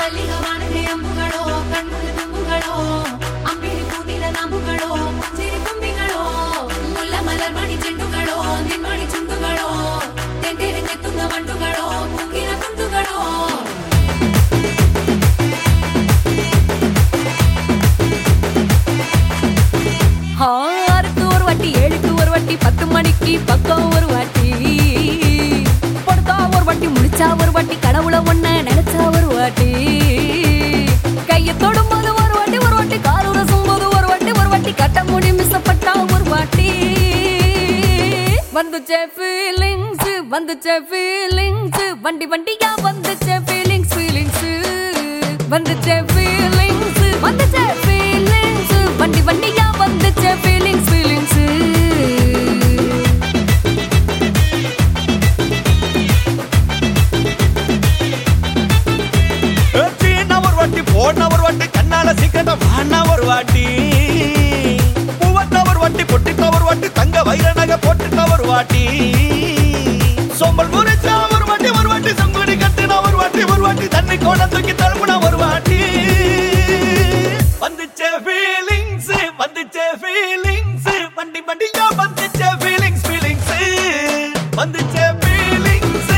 மல்லிகவானதே அம்புகளோ கண்ணுல தும்புகளோ அம்பிளி பூனில நம்புகளோ புஞ்சிரி தும்பிகளோ முல்ல மலர் மணி செண்டுகளோ நின்மணி சுண்டுகளோ தெண்டெடுத்து துங்க வண்டுகளோ முங்கின துண்டுகளோ ஆறுக்கு ஒரு வாட்டி ஏழுக்கு ஒரு வாட்டி 10 மணிக்கு பக்கம் ஒரு வாட்டி படுத்தா ஒரு வாட்டி முடிச்சா ஒரு வாட்டி கடவுளை ஒன்ன நினைச்சா ஒரு வாட்டி கையை தொடும்போது ஒரு வாட்டி கால் உரசும் போது ஒரு வாட்டி கட்ட முடி மிசப்பட்டா ஒரு வாட்டி வந்துச்சே ஃபீலிங்ஸ் வண்டி வண்டியா வந்துச்சே ஃபீலிங்ஸ் வந்துச்சே ஃபீலிங்ஸ் வண்டி வண்டியா வந்துச்சே ஃபீலிங்ஸ் போன ஒரு வாட்டி கண்ணால சீக்கிரம் வாண்ணா ஒரு வாட்டி பூவத்த ஒரு வாட்டி பொட்டிட்ட ஒரு வாட்டி தங்க வைர நகை போட்டுட்ட ஒரு வாட்டி சோம்பல் முறிச்சா ஒரு வாட்டி சங்குடி கட்டின ஒரு வாட்டி தண்ணி கோண தூக்கி தழுப்புனா ஒரு வாட்டி வந்துச்சே ஃபீலிங்ஸ் வண்டி வண்டியா வந்துச்சே ஃபீலிங்ஸ் வந்துச்சே ஃபீலிங்ஸ்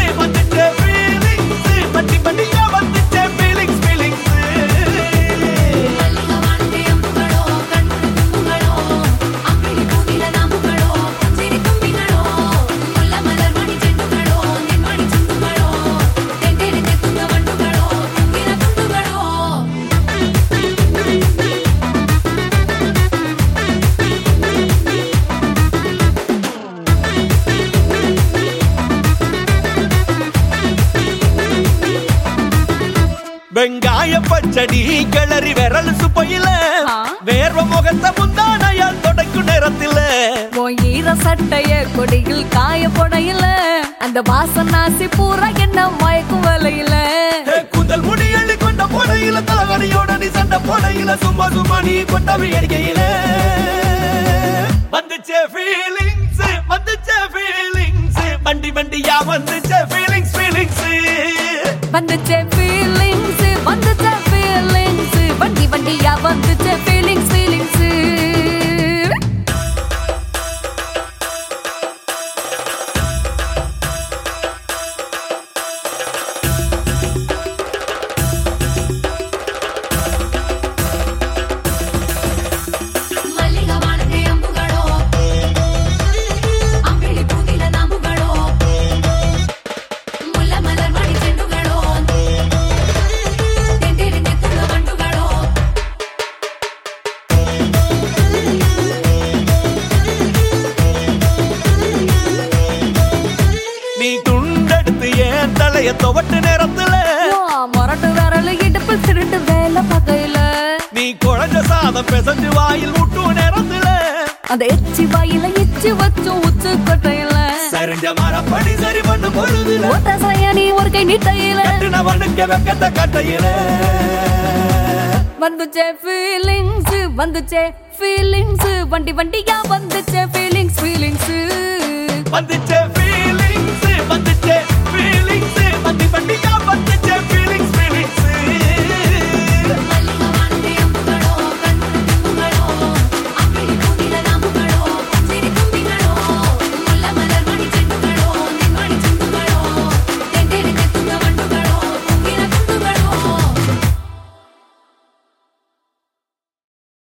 வண்டி வண்டியா வந்துச்சே ஃபீலிங்ஸ் வெங்காய பச்சடி கிளறி விரல் சுப்பையில வேர்வ முகத்த முந்தானையால் தொடக்கும் நேரத்தில் ஈர சட்டைய கொடியில் காய பொடையில அந்த வாசனாசி பூரா என்ன மயக்கும் வலையில கூந்தல் முடி அள்ளி கொண்ட பொடையில தலைவலியோட நீ சண்ட பொடையில சும்மா நீ கொண்டவி அடிக்கையில வந்துச்சே ஃபீலிங்ஸ் வண்டி வண்டியா வந்துச்சே ஃபீலிங்ஸ் வந்துச்சே ஃபீலிங்ஸ் வண்டி வண்டியா வந்துச்சே ஃபீலிங்ஸ் மல்லிகவானதே அம்புகளோ அம்பிளி பூனில நம்புகளோ முல்ல மலர் மணி செண்டுகளோ தெண்டெடுத்து துங்க வண்டுகளோ நீ துண்டெடுத்து ஏன் தலைய துவட்டு நேரத்துல மொரட்டு விரல் இடுப்பு திருட்டு வேலை பகையில நீ குழஞ்ச சாதம் பெசஞ்சு வாயில் விட்டு நேரத்துல அந்த எச்சி வாயில எச்சி வச்சும் உச்சு கொட்டையில சரிஞ்ச மரப்படி சரி பண்ணு பொழுதுல ஒத்த சையானி ஒரு கை நீட்டையில கட்டினவனுக்கு வெக்கத்த கட்டையில வந்துச்சே ஃபீலிங்ஸ் வண்டி வண்டியா வந்துச்சே ஃபீலிங்ஸ் வந்துச்சே